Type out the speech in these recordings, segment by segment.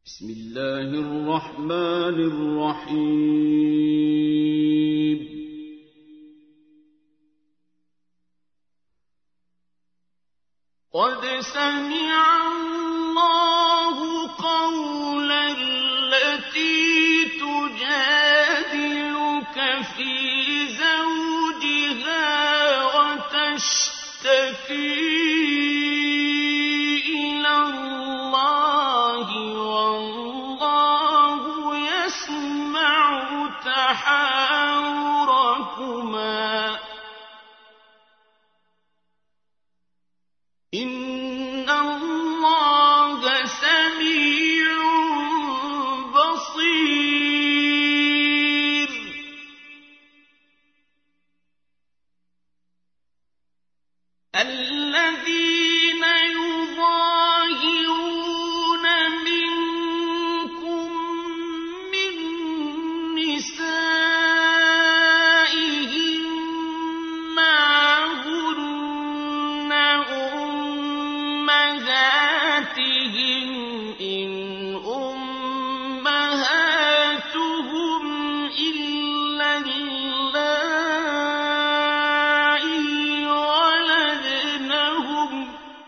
بسم الله الرحمن الرحيم. قد سمع الله قول التي تجادلك في زوجها وتشتكي إلى الله والله يسمع تحاوركما إن الله سميع بصير. الذين يظاهرون منكم من نسائهم ما هن أمهاتهم إن أمهاتهم إلا اللائي ولدنهم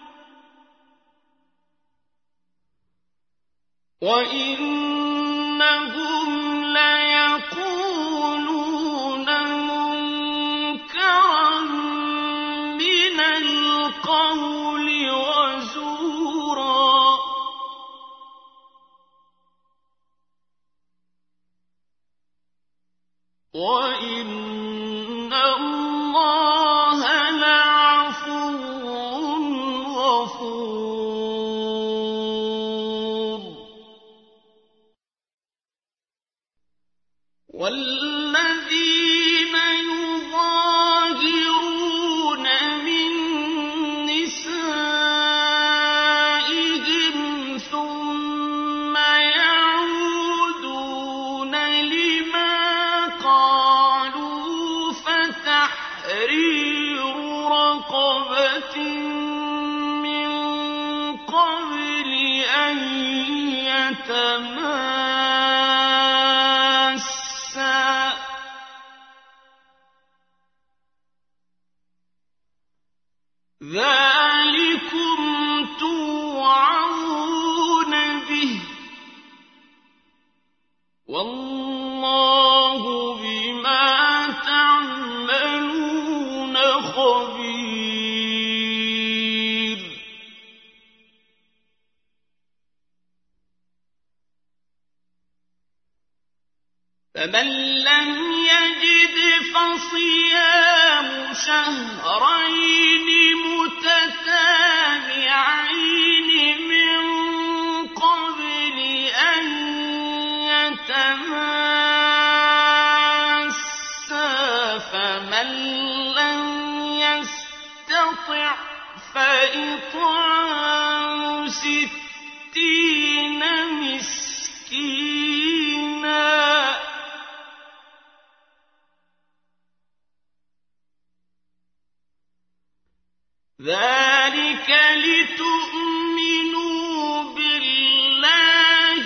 وإنهم ليقولون منكرا من القول وزورا. وإن الله لعفو غفور. والذين يظاهرون من نسائهم ثم يعودون لما قالوا فتحرير رقبة من قبل أن يتماسا ذلكم توعظون به والله بما تعملون خبير. فمن لم يجد فصيام شهرين متتابعين من قبل أن يتماسا فمن لم يستطع فإطعام 60 مسكينا ذلك لتؤمنوا بالله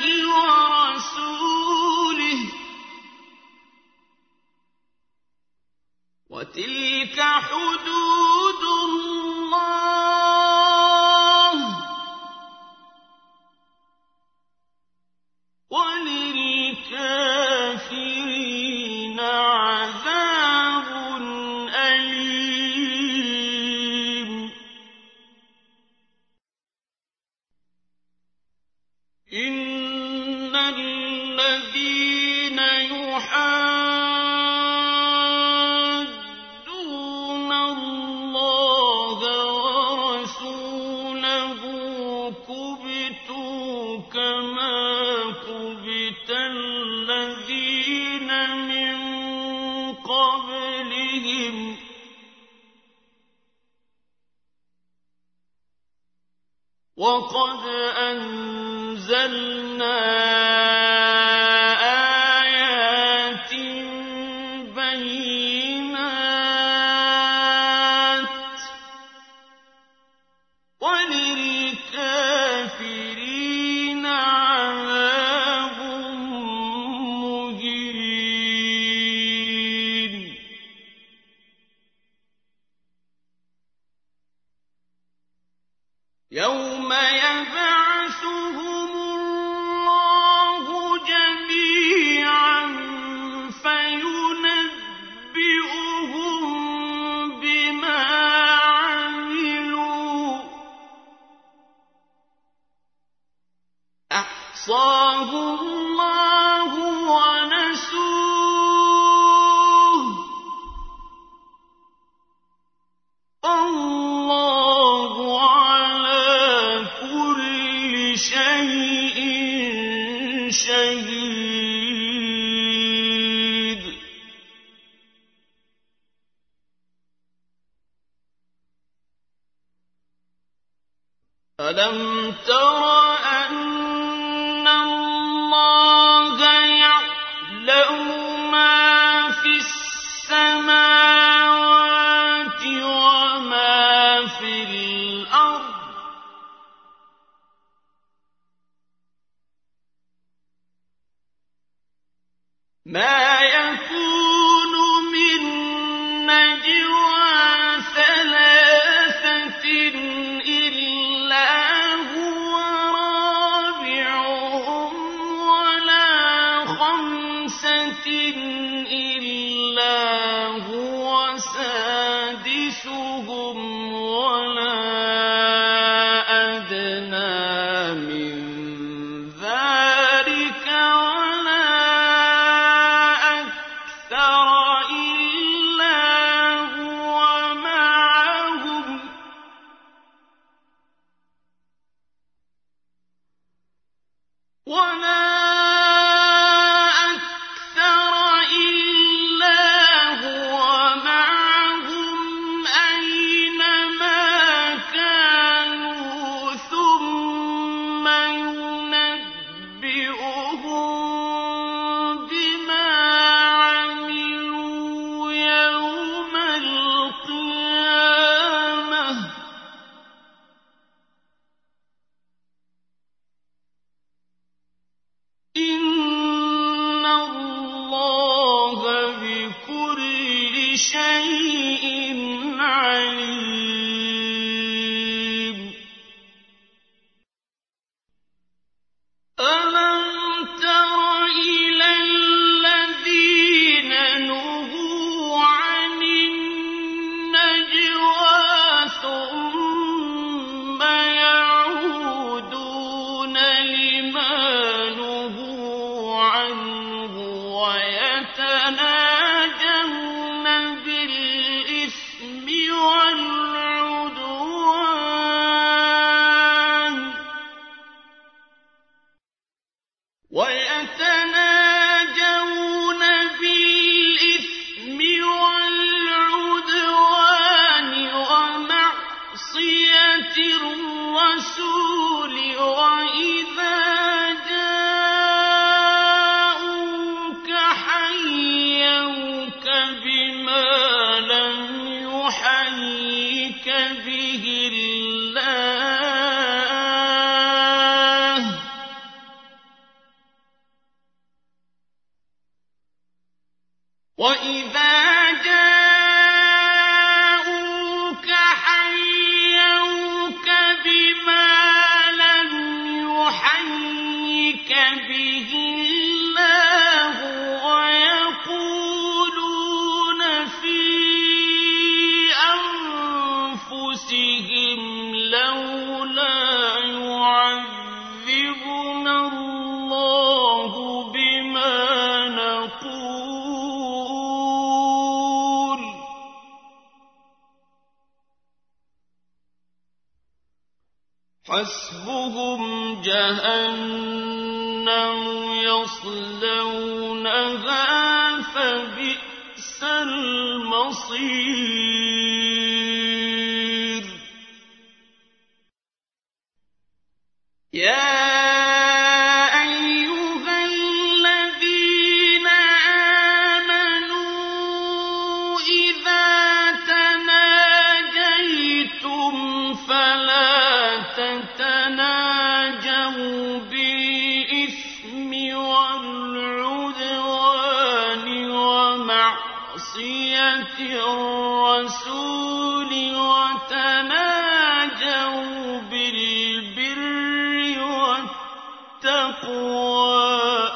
ورسوله وتلك حدود الله وللكافرين عذاب أليم. إن الذين يحادون الله ورسوله كبتوا كما كبت الذين من قبلهم وقد أنزلنا آيات بينات وللكافرين عذاب أحصاه الله ونسوه الله على كل شيء شهيد ألم تر أن الله يعلم ما في السماوات وما في الأرض ما يكون من نجوى ثلاثة إلا هو رابعهم ولا خمسة إلا هو سادسهم ولا أدنى من ذلك ولا أكثر إلا هو معهم أينما كانوا ثم ينبئهم بما عملوا يوم القيامة إن الله بكل شيء عليم ألم تر إلى الذين نهوا عن النجوى ثم يعودون لما نهوا عنه ويتناجون بالإثم والعدوان ومعصية الرسول وإذا جاءوك حيوك بما لم يحيك به الله وإذا جاءوك حيوك بما لم يحيك به الله ويقولون في أنفسهم لولا يعذبنا الله بما نقول حسبهم جهنم يصلونها فبئس المصير يا أيها الذين آمنوا إذا تناجيتم فلا تتناجوا بالإثم والعدوان ومعصية الرسول وتناجوا بالبر والتقوى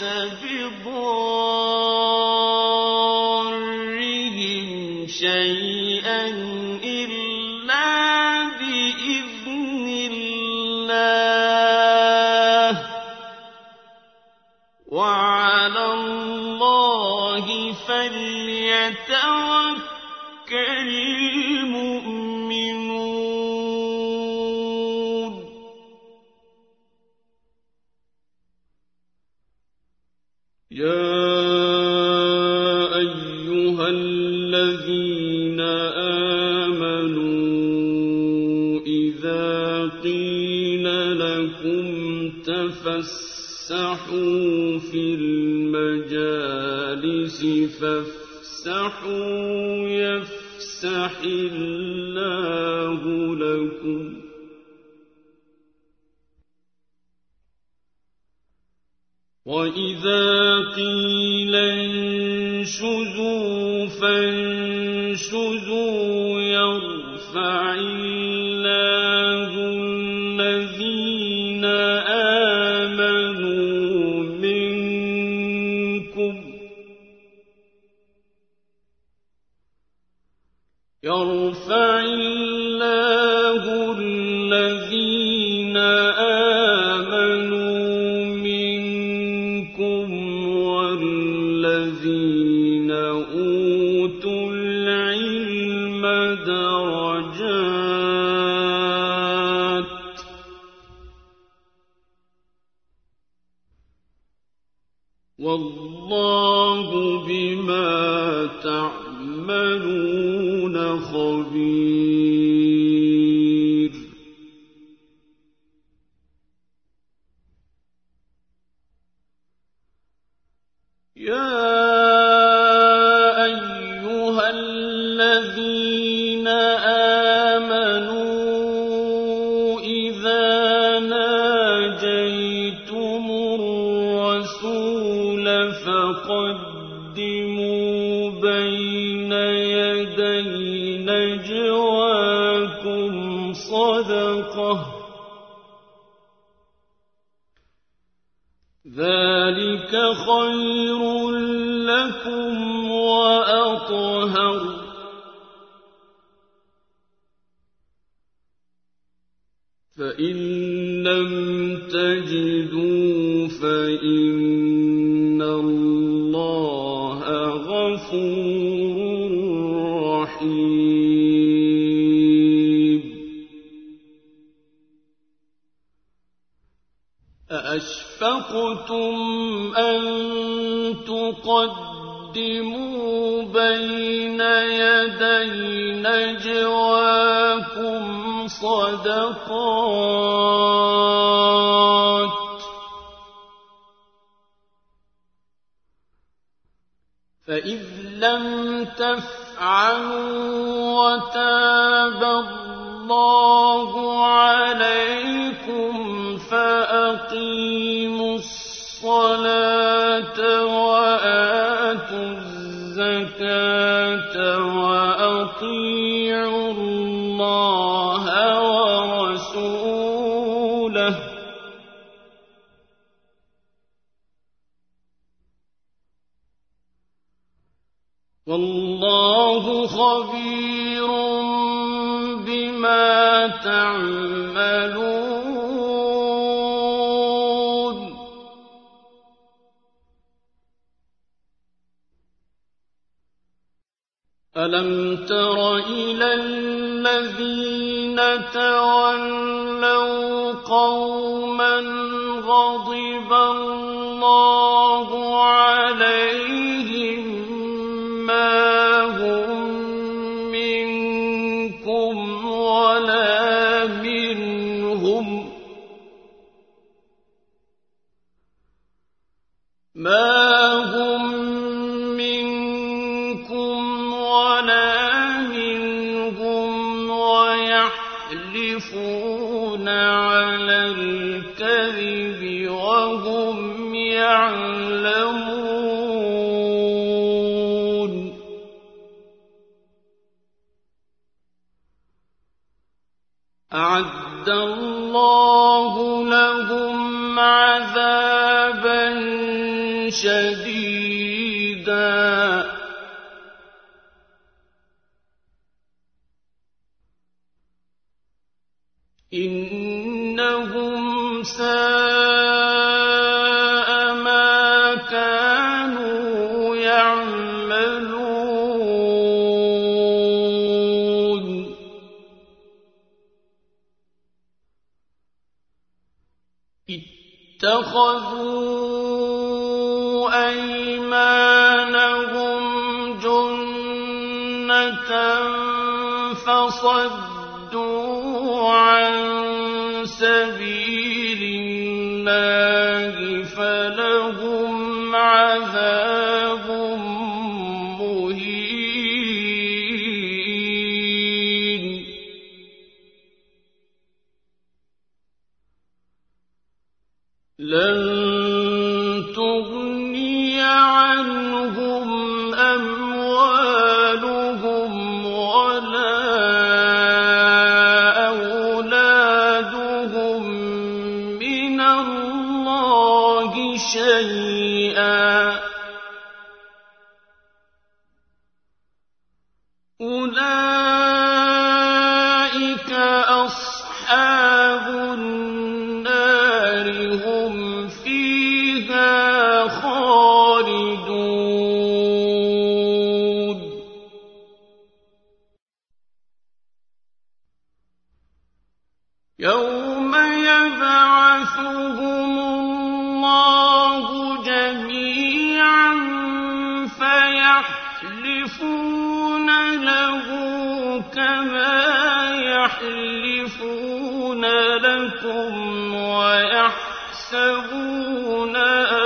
بضارهم شيئا إلا بإذن الله وعلى الله فليتوكل المؤمنون يا أيها الذين آمنوا إذا قيل لكم تفسحوا في المجالس فافسحوا يفسح الله لكم وإذا قيل انشزوا فانشزوا يرفع الله الذين آمنوا منكم يرفع الله الذين آمنوا منكم والذين أوتوا العلم درجات والله بما تعملون خبير يا أيها الذين آمنوا إذا ناجيتم الرسول فقدموا بين يدي نجواكم صدقة ذلك خير لكم وأطهر فإن لم تجدوا فإن الله غفور رحيم أأشفقتم أن تقدموا بين يدي نجواكم صدقات فإذ لم تفعلوا وتاب الله عليكم فأقيموا الصلاة وآتوا الزكاة وأطيعوا الله ورسوله والله خبير بما تعملون ألم تر إلى الذين تولوا قوما غضب الله عليهم ما هم منكم ولا منهم ويحلفون على الكذب وهم يعلمون أعد الله لهم عذابا سَاءَ مَا كَانُوا يَعْمَلُونَ اتَّخَذُوا أَيْمَانَهُمْ جُنَّةً فَصَدُّوا عَن سَبِيلِ اللَّهِ فَلَهُمْ عَذَابٌ مُّهِينٌ لَّن تُغْنِيَ عَنْهُمْ أَمْوَالُهُمْ وَلَا أَوْلَادُهُم مِّنَ اللَّهِ شَيْئًا ۖ أُولَٰئِكَ أَصْحَابُ النَّارِ ۖ هُمْ فِيهَا خَالِدُونَ يَوْمَ يَبْعَثُهُمُ اللَّهُ جَمِيعًا فَيَحْلِفُونَ لَهُ كَمَا يَحْلِفُونَ لَكُمْ وَيَحْسَبُونَ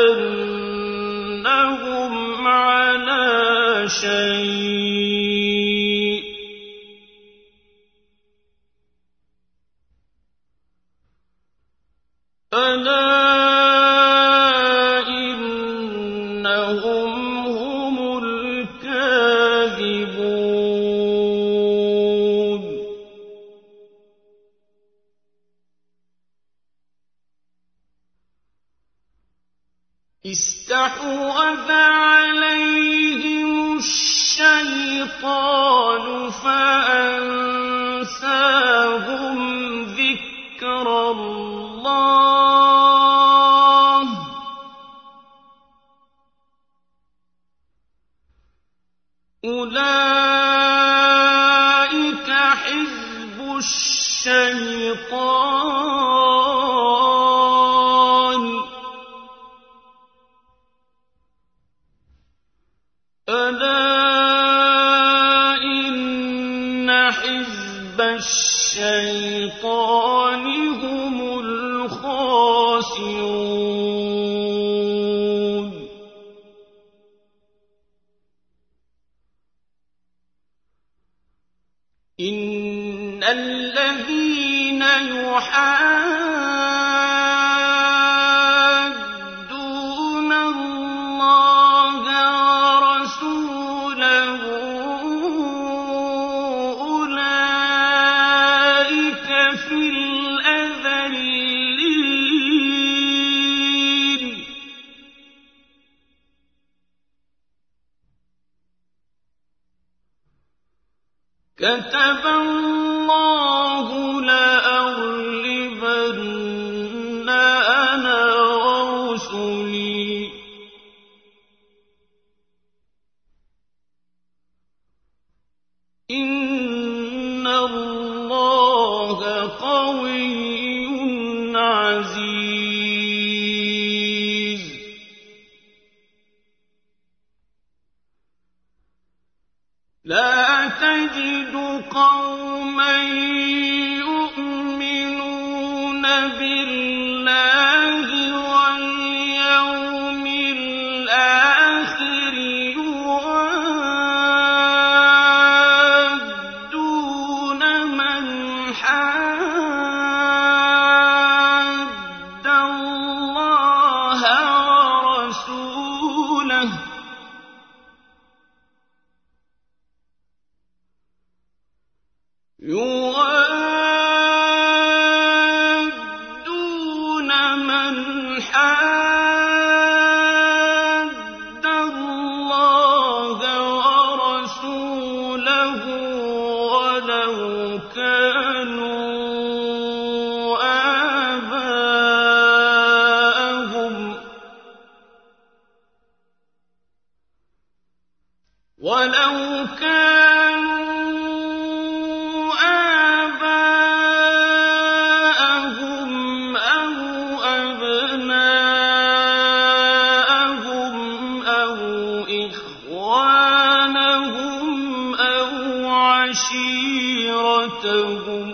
أَنَّهُمْ عَلَىٰ شَيْءٍ ۚ أَلَا إِنَّهُمْ هُمُ الْكَاذِبُونَ اسْتَحْوَذَ عَلَيْهِمُ الشَّيْطَانُ فَأَنسَاهُمْ ذِكْرَ اللَّهِ ۚ أُولَٰئِكَ حِزْبُ الشَّيْطَانِ ۚ أَلَا إِنَّ حِزْبَ الشَّيْطَانِ هُمُ الْخَاسِرُونَ إِنَّ الَّذِينَ يُحَادُّونَ اللَّهَ وَرَسُولَهُ أُولَٰئِكَ فِي الْأَذَلِّينَ كَتَبَ اللَّهُ لَأَغْلِبَنَّ أَنَا وَرُسُلِي ۚ إِنَّ اللَّهَ قَوِيٌّ عَزِيزٌ لَّا تَجِدُ قَوْمًا يُؤْمِنُونَ بِاللَّهِ وَالْيَوْمِ الْآخِرِ يُوَادُّونَ مَنْ حَادَّ اللَّهَ وَرَسُولَهُ ولو كانوا وَلَوْ كَانُوا آبَاءَهُمْ أَوْ أَبْنَاءَهُمْ أَوْ إِخْوَانَهُمْ أَوْ عَشِيرَتَهُمْ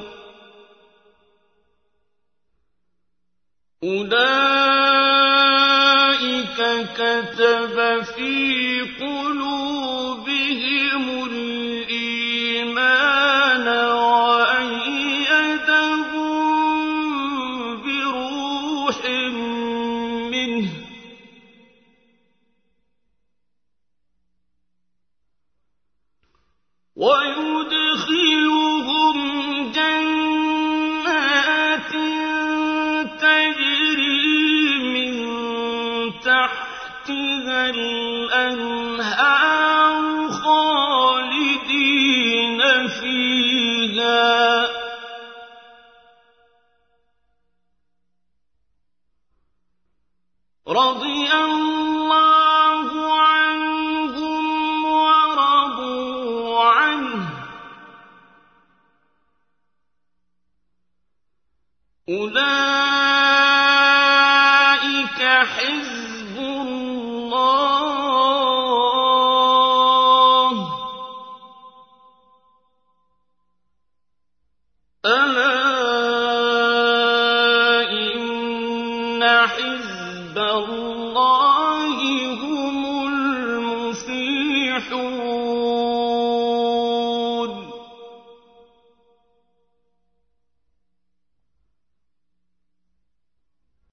أُولَٰئِكَ كَتَبَ فِي قُلُوبِهِمُ الْإِيمَانَ وَأَيَّدَهُم بِرُوحٍ مِّنْهُ ۖ وَيُدْخِلُهُمْ جَنَّاتٍ تَجْرِي مِن تَحْتِهَا الْأَنْهَارُ خَالِدِينَ فِيهَا ۚ رَضِيَ اللَّهُ عَنْهُمْ وَرَضُوا عَنْهُ ۚ أُولَٰئِكَ حِزْبُ اللَّهِ ۚ أَلَا إِنَّ حِزْبَ اللَّهِ